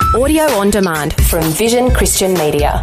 Audio on demand from Vision Christian Media.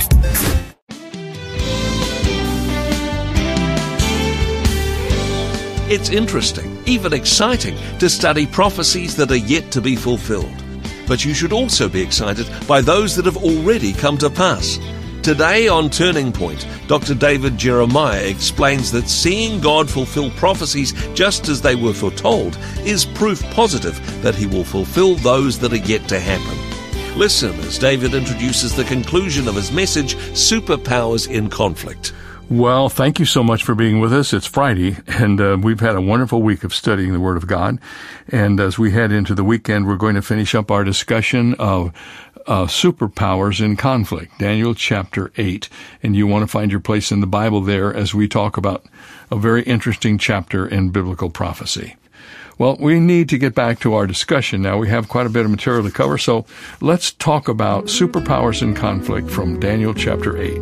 It's interesting, even exciting, to study prophecies that are yet to be fulfilled. But you should also be excited by those that have already come to pass. Today on Turning Point, Dr. David Jeremiah explains that seeing God fulfill prophecies just as they were foretold is proof positive that He will fulfill those that are yet to happen. Listen as David introduces the conclusion of his message, Superpowers in Conflict. Well, thank you so much for being with us. It's Friday, and we've had a wonderful week of studying the Word of God. And as we head into the weekend, we're going to finish up our discussion of superpowers in conflict, Daniel chapter 8. And you want to find your place in the Bible there as we talk about a very interesting chapter in biblical prophecy. Well, we need to get back to our discussion now. We have quite a bit of material to cover, so let's talk about superpowers in conflict from Daniel chapter 8.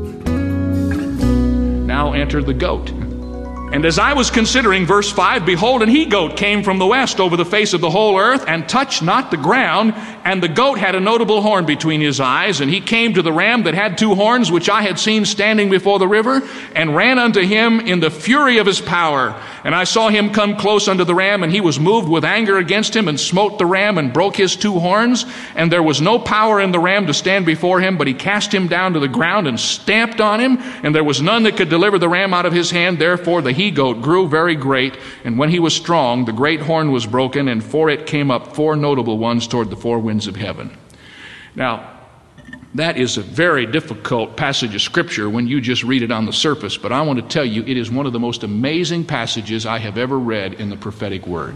Now entered the goat. And as I was considering verse 5, behold, an he-goat came from the west over the face of the whole earth, and touched not the ground. And the goat had a notable horn between his eyes. And he came to the ram that had two horns, which I had seen standing before the river, and ran unto him in the fury of his power. And I saw him come close unto the ram, and he was moved with anger against him, and smote the ram, and broke his two horns. And there was no power in the ram to stand before him, but he cast him down to the ground, and stamped on him. And there was none that could deliver the ram out of his hand. Therefore the he-goat grew very great, and when he was strong, the great horn was broken, and for it came up four notable ones toward the four winds of heaven. Now, that is a very difficult passage of Scripture when you just read it on the surface, but I want to tell you, it is one of the most amazing passages I have ever read in the prophetic word.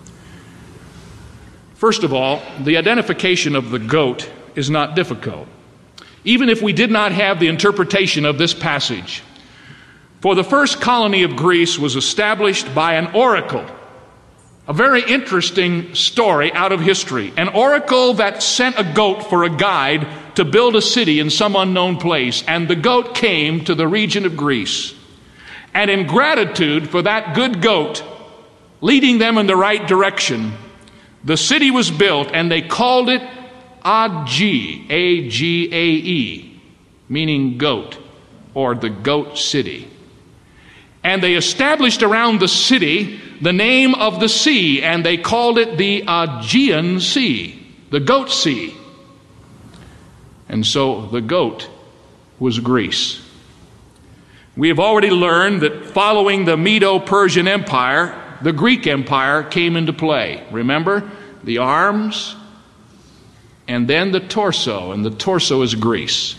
First of all, the identification of the goat is not difficult, even if we did not have the interpretation of this passage. For the first colony of Greece was established by an oracle. A very interesting story out of history. An oracle that sent a goat for a guide to build a city in some unknown place. And the goat came to the region of Greece. And in gratitude for that good goat leading them in the right direction, the city was built, and they called it Age, A-G-A-E, meaning goat, or the goat city. And they established around the city the name of the sea, and they called it the Aegean Sea, the Goat Sea. And so the goat was Greece. We have already learned that following the Medo-Persian Empire, the Greek Empire came into play. Remember? The arms, and then the torso, and the torso is Greece.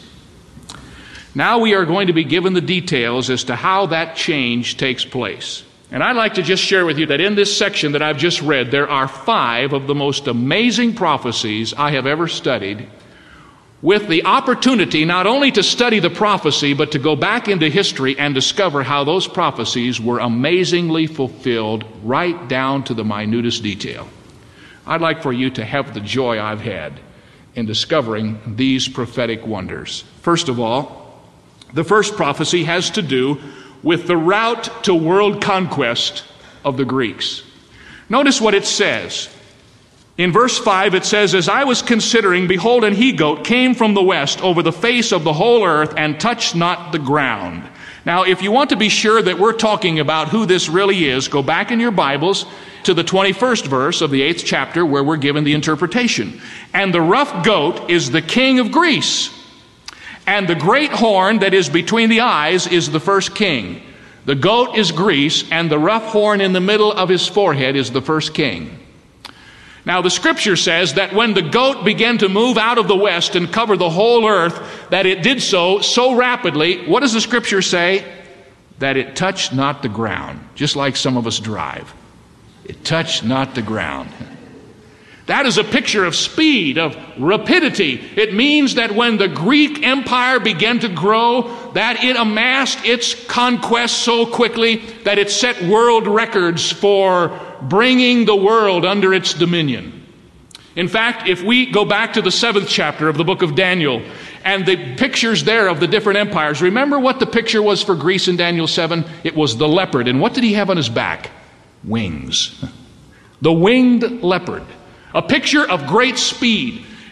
Now we are going to be given the details as to how that change takes place. And I'd like to just share with you that in this section that I've just read, there are 5 of the most amazing prophecies I have ever studied, with the opportunity not only to study the prophecy, but to go back into history and discover how those prophecies were amazingly fulfilled right down to the minutest detail. I'd like for you to have the joy I've had in discovering these prophetic wonders. First of all, the first prophecy has to do with the route to world conquest of the Greeks. Notice what it says. In verse 5 it says, as I was considering, behold, an he-goat came from the west over the face of the whole earth, and touched not the ground. Now, if you want to be sure that we're talking about who this really is, go back in your Bibles to the 21st verse of the 8th chapter, where we're given the interpretation. And the rough goat is the king of Greece. And the great horn that is between the eyes is the first king. The goat is Greece, and the rough horn in the middle of his forehead is the first king. Now the Scripture says that when the goat began to move out of the west and cover the whole earth, that it did so rapidly. What does the Scripture say? That it touched not the ground, just like some of us drive. It touched not the ground. That is a picture of speed, of rapidity. It means that when the Greek Empire began to grow, that it amassed its conquest so quickly that it set world records for bringing the world under its dominion. In fact, if we go back to the 7th chapter of the book of Daniel and the pictures there of the different empires, remember what the picture was for Greece in Daniel 7? It was the leopard. And what did he have on his back? Wings. The winged leopard. A picture of great speed.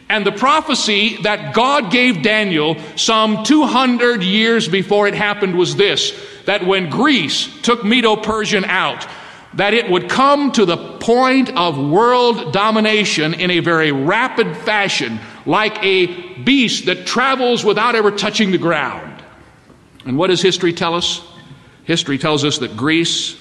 And the prophecy that God gave Daniel some 200 years before it happened was this, that when Greece took Medo-Persian out, that it would come to the point of world domination in a very rapid fashion, like a beast that travels without ever touching the ground. And what does history tell us? History tells us that Greece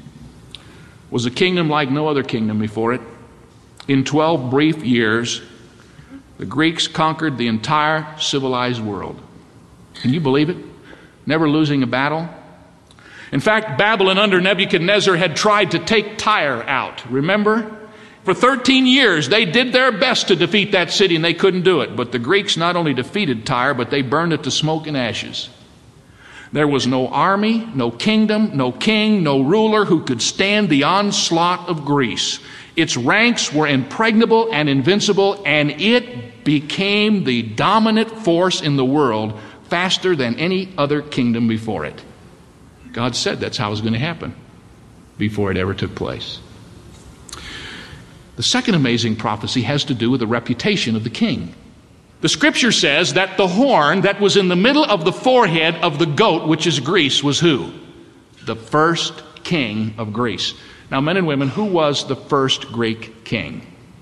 was a kingdom like no other kingdom before it. In 12 brief years, the Greeks conquered the entire civilized world. Can you believe it? Never losing a battle. In fact, Babylon under Nebuchadnezzar had tried to take Tyre out. Remember? For 13 years, they did their best to defeat that city, and they couldn't do it. But the Greeks not only defeated Tyre, but they burned it to smoke and ashes. There was no army, no kingdom, no king, no ruler who could stand the onslaught of Greece. Its ranks were impregnable and invincible, and it became the dominant force in the world faster than any other kingdom before it. God said that's how it was going to happen before it ever took place. The second amazing prophecy has to do with the reputation of the king. The scripture says that the horn that was in the middle of the forehead of the goat, which is Greece, was who? The first king of Greece. Now, men and women, who was the first Greek king?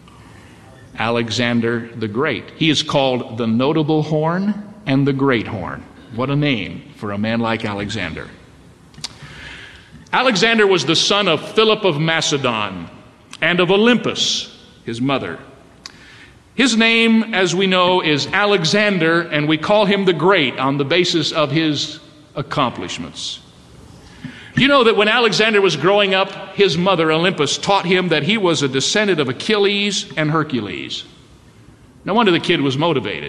Alexander the Great. He is called the notable horn and the great horn. What a name for a man like Alexander. Alexander was the son of Philip of Macedon and of Olympus, his mother. His name, as we know, is Alexander, and we call him the Great on the basis of his accomplishments. You know that when Alexander was growing up, his mother, Olympus, taught him that he was a descendant of Achilles and Hercules. No wonder the kid was motivated.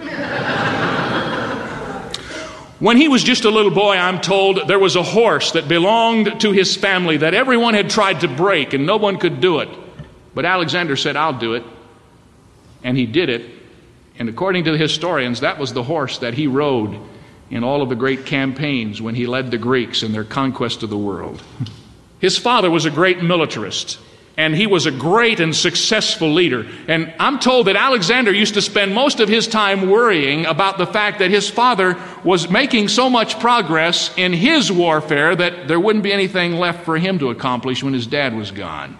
When he was just a little boy, I'm told, there was a horse that belonged to his family that everyone had tried to break and no one could do it. But Alexander said, I'll do it. And he did it. And according to the historians, that was the horse that he rode in all of the great campaigns when he led the Greeks in their conquest of the world. His father was a great militarist, and he was a great and successful leader. And I'm told that Alexander used to spend most of his time worrying about the fact that his father was making so much progress in his warfare that there wouldn't be anything left for him to accomplish when his dad was gone.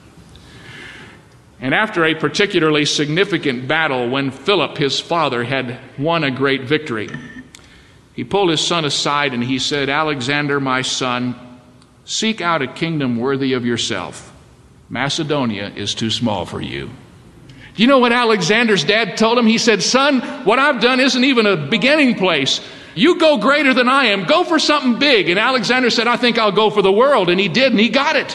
And after a particularly significant battle, when Philip, his father, had won a great victory, he pulled his son aside and he said, Alexander, my son, seek out a kingdom worthy of yourself. Macedonia is too small for you. Do you know what Alexander's dad told him? He said, son, what I've done isn't even a beginning place. You go greater than I am. Go for something big. And Alexander said, I think I'll go for the world. And he did, and he got it.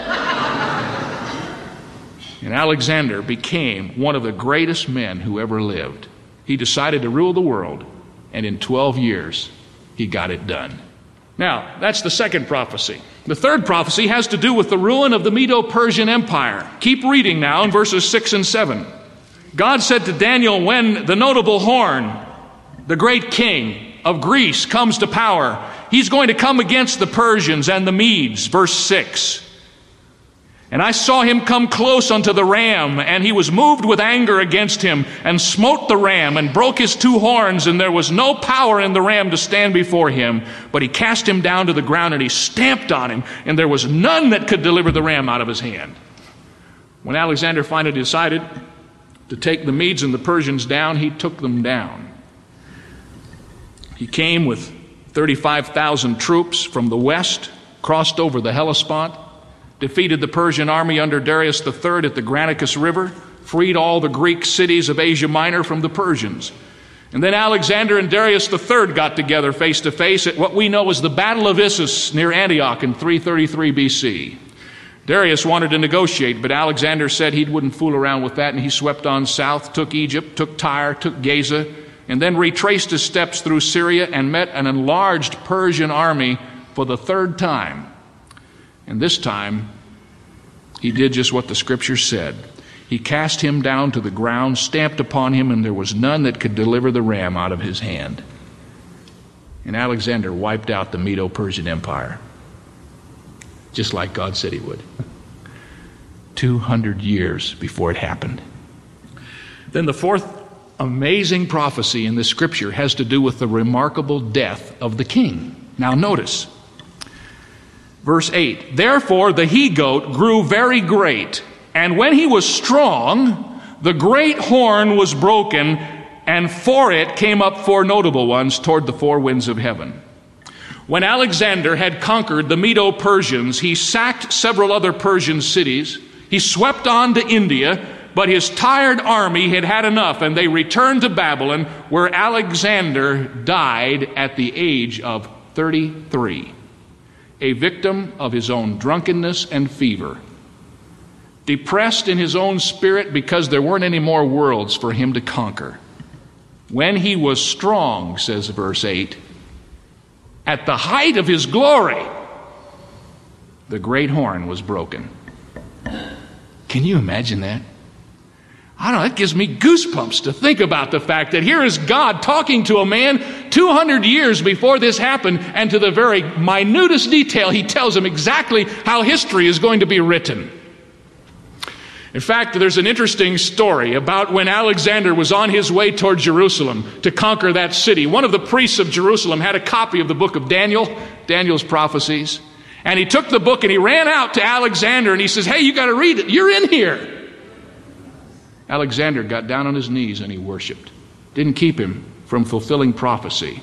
And Alexander became one of the greatest men who ever lived. He decided to rule the world, and in 12 years, he got it done. Now, that's the second prophecy. The third prophecy has to do with the ruin of the Medo-Persian Empire. Keep reading now in verses 6 and 7. God said to Daniel, when the notable horn, the great king of Greece, comes to power, he's going to come against the Persians and the Medes. Verse 6. And I saw him come close unto the ram, and he was moved with anger against him, and smote the ram, and broke his two horns, and there was no power in the ram to stand before him. But he cast him down to the ground, and he stamped on him, and there was none that could deliver the ram out of his hand. When Alexander finally decided to take the Medes and the Persians down, he took them down. He came with 35,000 troops from the west, crossed over the Hellespont, defeated the Persian army under Darius III at the Granicus River, freed all the Greek cities of Asia Minor from the Persians. And then Alexander and Darius III got together face to face at what we know as the Battle of Issus near Antioch in 333 BC. Darius wanted to negotiate, but Alexander said he wouldn't fool around with that, and he swept on south, took Egypt, took Tyre, took Gaza, and then retraced his steps through Syria and met an enlarged Persian army for the third time. And this time, he did just what the scripture said. He cast him down to the ground, stamped upon him, and there was none that could deliver the ram out of his hand. And Alexander wiped out the Medo-Persian Empire, just like God said he would. 200 years before it happened. Then the fourth amazing prophecy in the scripture has to do with the remarkable death of the king. Now notice, verse 8, therefore the he-goat grew very great, and when he was strong, the great horn was broken, and for it came up four notable ones toward the four winds of heaven. When Alexander had conquered the Medo-Persians, he sacked several other Persian cities. He swept on to India, but his tired army had had enough, and they returned to Babylon, where Alexander died at the age of 33, a victim of his own drunkenness and fever, depressed in his own spirit because there weren't any more worlds for him to conquer. When he was strong, says verse 8, at the height of his glory, the great horn was broken. Can you imagine that? I don't know, it gives me goosebumps to think about the fact that here is God talking to a man 200 years before this happened, and to the very minutest detail, he tells him exactly how history is going to be written. In fact, there's an interesting story about when Alexander was on his way toward Jerusalem to conquer that city. One of the priests of Jerusalem had a copy of the book of Daniel, Daniel's prophecies, and he took the book and he ran out to Alexander and he says, hey, you got to read it. You're in here. Alexander got down on his knees and he worshiped. Didn't keep him from fulfilling prophecy.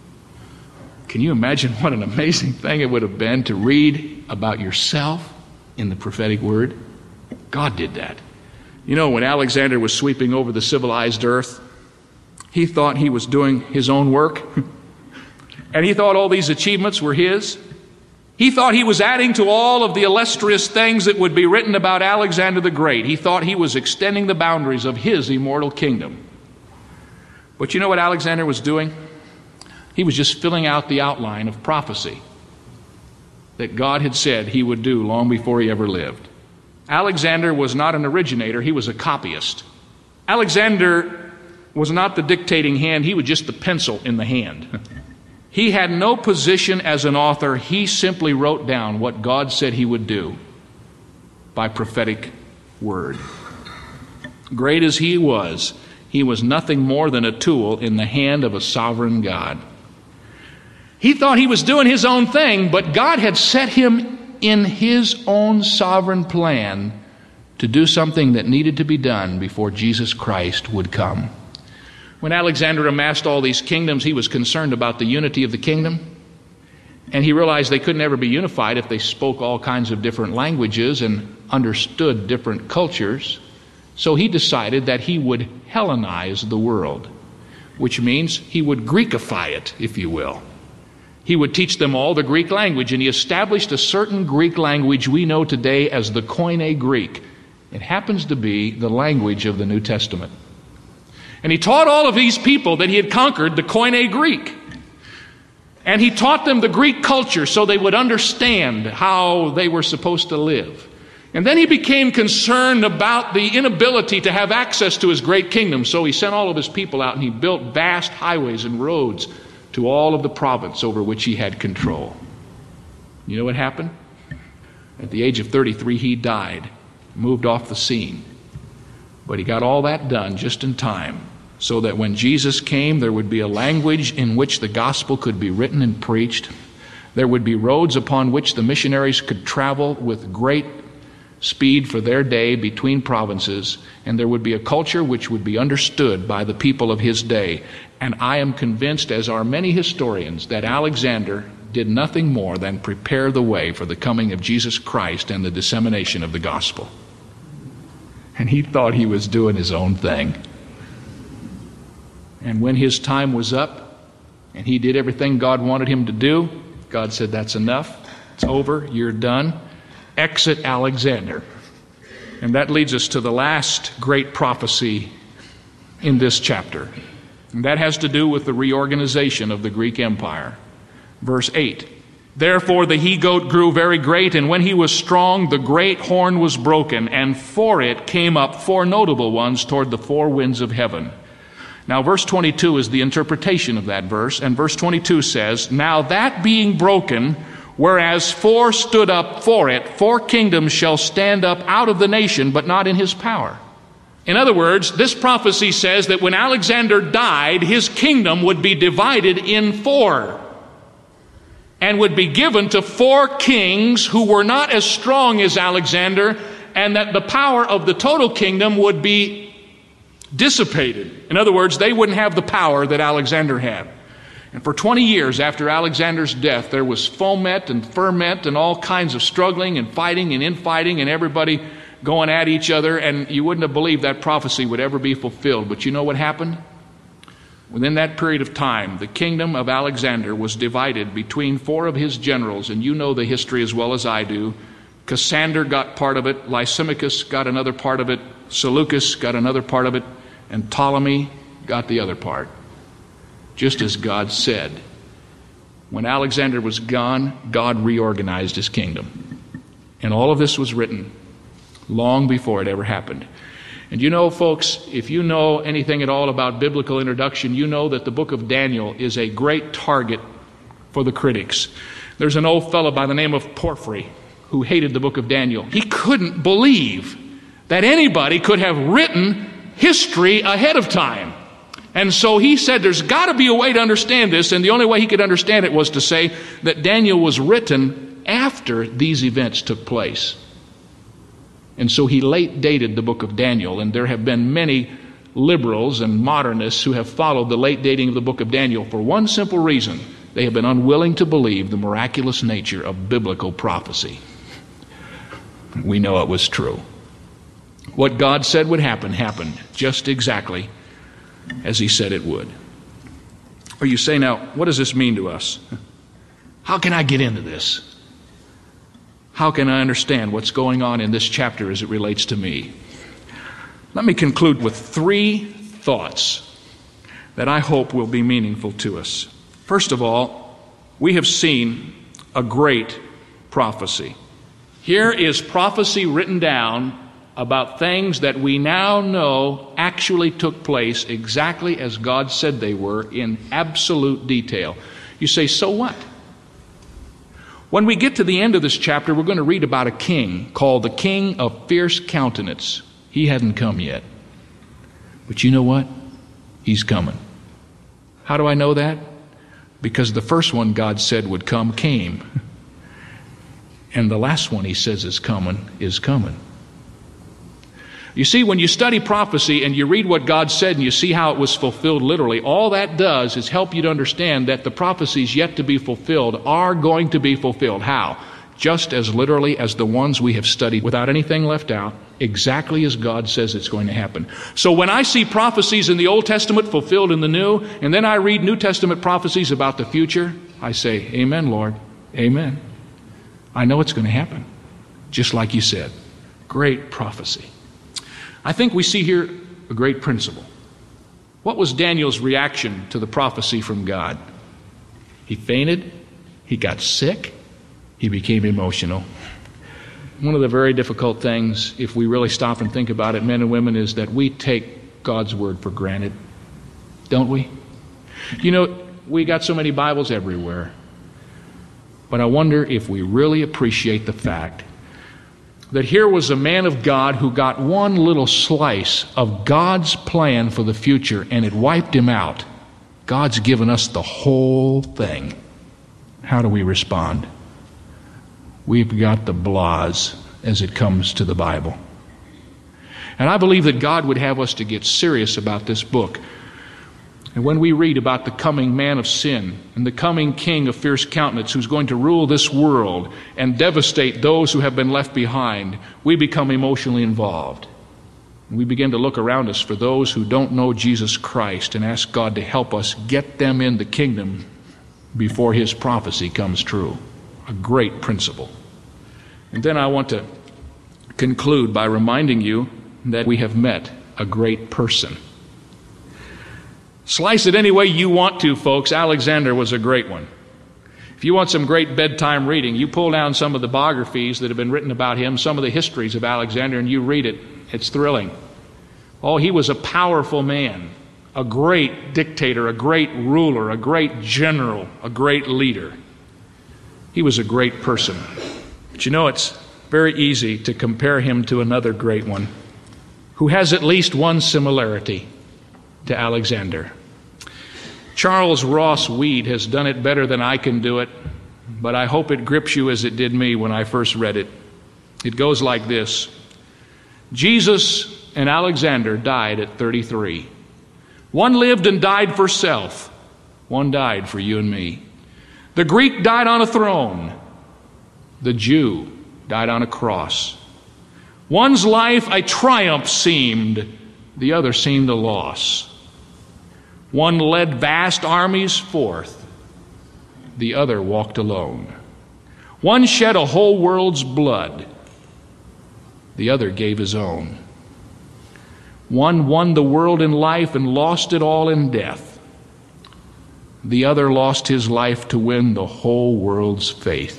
Can you imagine what an amazing thing it would have been to read about yourself in the prophetic word? God did that. You know, when Alexander was sweeping over the civilized earth, he thought he was doing his own work. And he thought all these achievements were his. He thought he was adding to all of the illustrious things that would be written about Alexander the Great. He thought he was extending the boundaries of his immortal kingdom. But you know what Alexander was doing? He was just filling out the outline of prophecy that God had said he would do long before he ever lived. Alexander was not an originator, he was a copyist. Alexander was not the dictating hand, he was just the pencil in the hand. He had no position as an author. He simply wrote down what God said he would do by prophetic word. Great as he was nothing more than a tool in the hand of a sovereign God. He thought he was doing his own thing, but God had set him in his own sovereign plan to do something that needed to be done before Jesus Christ would come. When Alexander amassed all these kingdoms, he was concerned about the unity of the kingdom. And he realized they could never be unified if they spoke all kinds of different languages and understood different cultures. So he decided that he would Hellenize the world, which means he would Greekify it, if you will. He would teach them all the Greek language, and he established a certain Greek language we know today as the Koine Greek. It happens to be the language of the New Testament. And he taught all of these people that he had conquered the Koine Greek. And he taught them the Greek culture so they would understand how they were supposed to live. And then he became concerned about the inability to have access to his great kingdom. So he sent all of his people out and he built vast highways and roads to all of the province over which he had control. You know what happened? At the age of 33, he died, moved off the scene. But he got all that done just in time, so that when Jesus came, there would be a language in which the gospel could be written and preached. There would be roads upon which the missionaries could travel with great speed for their day between provinces, and there would be a culture which would be understood by the people of his day. And I am convinced, as are many historians, that Alexander did nothing more than prepare the way for the coming of Jesus Christ and the dissemination of the gospel. And he thought he was doing his own thing. And when his time was up and he did everything God wanted him to do, God said, that's enough. It's over. You're done. Exit Alexander. And that leads us to the last great prophecy in this chapter. And that has to do with the reorganization of the Greek Empire. Verse 8. Therefore the he-goat grew very great, and when he was strong, the great horn was broken, and for it came up four notable ones toward the four winds of heaven. Now, verse 22 is the interpretation of that verse, and verse 22 says, now that being broken, whereas four stood up for it, four kingdoms shall stand up out of the nation, but not in his power. In other words, this prophecy says that when Alexander died, his kingdom would be divided in 4 and would be given to 4 kings who were not as strong as Alexander, and that the power of the total kingdom would be dissipated. In other words, they wouldn't have the power that Alexander had. And for 20 years after Alexander's death, there was foment and ferment and all kinds of struggling and fighting and infighting and everybody going at each other, and you wouldn't have believed that prophecy would ever be fulfilled. But you know what happened? Within that period of time, the kingdom of Alexander was divided between 4 of his generals, and you know the history as well as I do. Cassander got part of it, Lysimachus got another part of it, Seleucus got another part of it, and Ptolemy got the other part. Just as God said. When Alexander was gone, God reorganized his kingdom. And all of this was written long before it ever happened. And you know, folks, if you know anything at all about biblical introduction, you know that the book of Daniel is a great target for the critics. There's an old fellow by the name of Porphyry who hated the book of Daniel. He couldn't believe that anybody could have written history ahead of time. And so he said there's got to be a way to understand this, and the only way he could understand it was to say that Daniel was written after these events took place. And so he late dated the book of Daniel, and there have been many liberals and modernists who have followed the late dating of the book of Daniel for one simple reason. They have been unwilling to believe the miraculous nature of biblical prophecy. We know it was true. What God said would happen, happened just exactly as he said it would. Or you say, now, what does this mean to us? How can I get into this? How can I understand what's going on in this chapter as it relates to me? Let me conclude with 3 thoughts that I hope will be meaningful to us. First of all, we have seen a great prophecy. Here is prophecy written down about things that we now know actually took place exactly as God said they were in absolute detail. You say, so what? When we get to the end of this chapter, we're going to read about a king called the King of Fierce Countenance. He hadn't come yet. But you know what? He's coming. How do I know that? Because the first one God said would come, came. And the last one he says is coming, is coming. You see, when you study prophecy and you read what God said and you see how it was fulfilled literally, all that does is help you to understand that the prophecies yet to be fulfilled are going to be fulfilled. How? Just as literally as the ones we have studied without anything left out, exactly as God says it's going to happen. So when I see prophecies in the Old Testament fulfilled in the New, and then I read New Testament prophecies about the future, I say, Amen, Lord. Amen. I know it's going to happen. Just like you said. Great prophecy. I think we see here a great principle. What was Daniel's reaction to the prophecy from God? He fainted. He got sick. He became emotional. One of the very difficult things, if we really stop and think about it, men and women, is that we take God's word for granted. Don't we? You know, we got so many Bibles everywhere. But I wonder if we really appreciate the fact that here was a man of God who got one little slice of God's plan for the future, and it wiped him out. God's given us the whole thing. How do we respond? We've got the blahs as it comes to the Bible. And I believe that God would have us to get serious about this book. And when we read about the coming man of sin and the coming king of fierce countenance who's going to rule this world and devastate those who have been left behind, we become emotionally involved. And we begin to look around us for those who don't know Jesus Christ and ask God to help us get them in the kingdom before his prophecy comes true. A great principle. And then I want to conclude by reminding you that we have met a great person. Slice it any way you want to, folks. Alexander was a great one. If you want some great bedtime reading, you pull down some of the biographies that have been written about him, some of the histories of Alexander, and you read it. It's thrilling. Oh, he was a powerful man, a great dictator, a great ruler, a great general, a great leader. He was a great person. But you know, it's very easy to compare him to another great one, who has at least one similarity to Alexander. Charles Ross Weed has done it better than I can do it, but I hope it grips you as it did me when I first read it. It goes like this. Jesus and Alexander died at 33. One lived and died for self. One died for you and me. The Greek died on a throne. The Jew died on a cross. One's life a triumph seemed, the other seemed a loss. One led vast armies forth, the other walked alone. One shed a whole world's blood, the other gave his own. One won the world in life and lost it all in death. The other lost his life to win the whole world's faith.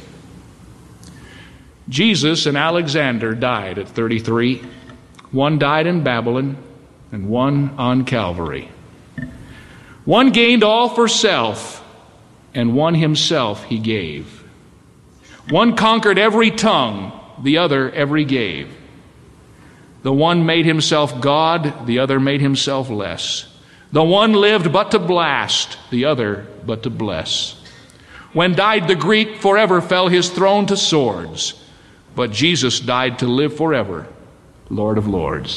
Jesus and Alexander died at 33. One died in Babylon and one on Calvary. One gained all for self, and one himself he gave. One conquered every tongue, the other every gave. The one made himself God, the other made himself less. The one lived but to blast, the other but to bless. When died the Greek, forever fell his throne to swords. But Jesus died to live forever, Lord of Lords.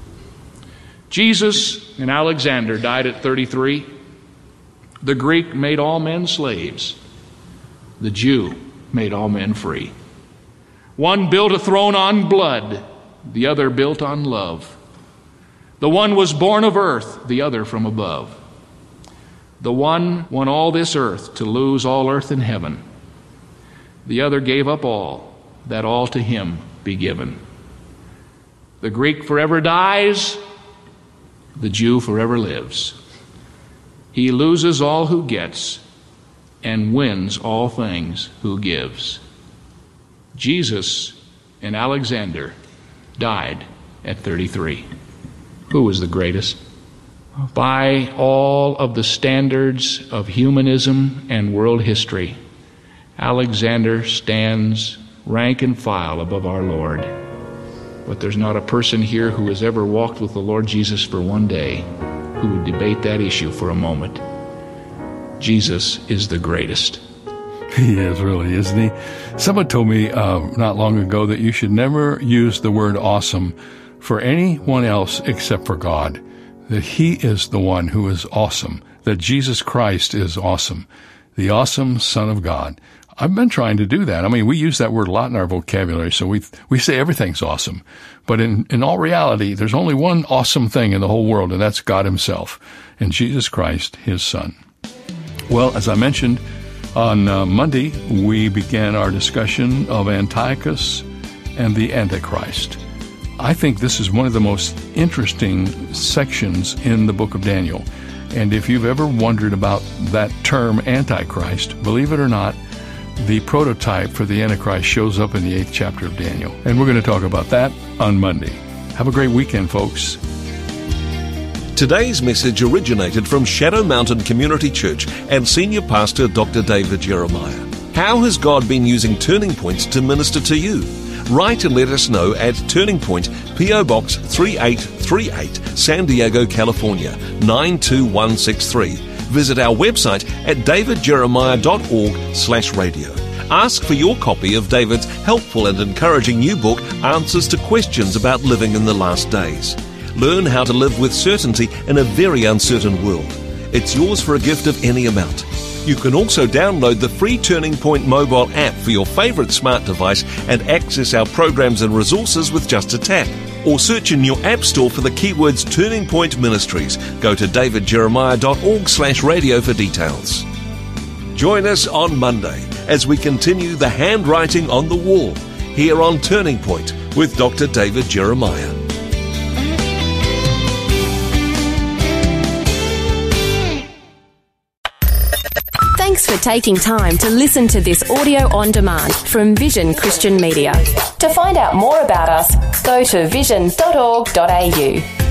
Jesus and Alexander died at 33. The Greek made all men slaves. The Jew made all men free. One built a throne on blood, the other built on love. The one was born of earth, the other from above. The one won all this earth to lose all earth and heaven. The other gave up all, that all to him be given. The Greek forever dies, the Jew forever lives. He loses all who gets and wins all things who gives. Jesus and Alexander died at 33. Who was the greatest? By all of the standards of humanism and world history, Alexander stands rank and file above our Lord. But there's not a person here who has ever walked with the Lord Jesus for one day who would debate that issue for a moment. Jesus is the greatest. He is, really, isn't he? Someone told me not long ago that you should never use the word awesome for anyone else except for God. That he is the one who is awesome. That Jesus Christ is awesome. The awesome Son of God. I've been trying to do that. I mean, we use that word a lot in our vocabulary, so we say everything's awesome. But in all reality, there's only one awesome thing in the whole world, and that's God himself, and Jesus Christ, his Son. Well, as I mentioned, on Monday, we began our discussion of Antiochus and the Antichrist. I think this is one of the most interesting sections in the book of Daniel. And if you've ever wondered about that term Antichrist, believe it or not, the prototype for the Antichrist shows up in the 8th chapter of Daniel. And we're going to talk about that on Monday. Have a great weekend, folks. Today's message originated from Shadow Mountain Community Church and Senior Pastor Dr. David Jeremiah. How has God been using Turning Point to minister to you? Write and let us know at Turning Point, P.O. Box 3838, San Diego, California, 92163. Visit our website at davidjeremiah.org/radio. Ask for your copy of David's helpful and encouraging new book, Answers to Questions About Living in the Last Days. Learn how to live with certainty in a very uncertain world. It's yours for a gift of any amount. You can also download the free Turning Point mobile app for your favorite smart device and access our programs and resources with just a tap. Or search in your app store for the keywords Turning Point Ministries. Go to davidjeremiah.org/radio for details. Join us on Monday as we continue the handwriting on the wall here on Turning Point with Dr. David Jeremiah. Thanks for taking time to listen to this audio on demand from Vision Christian Media. To find out more about us, go to vision.org.au.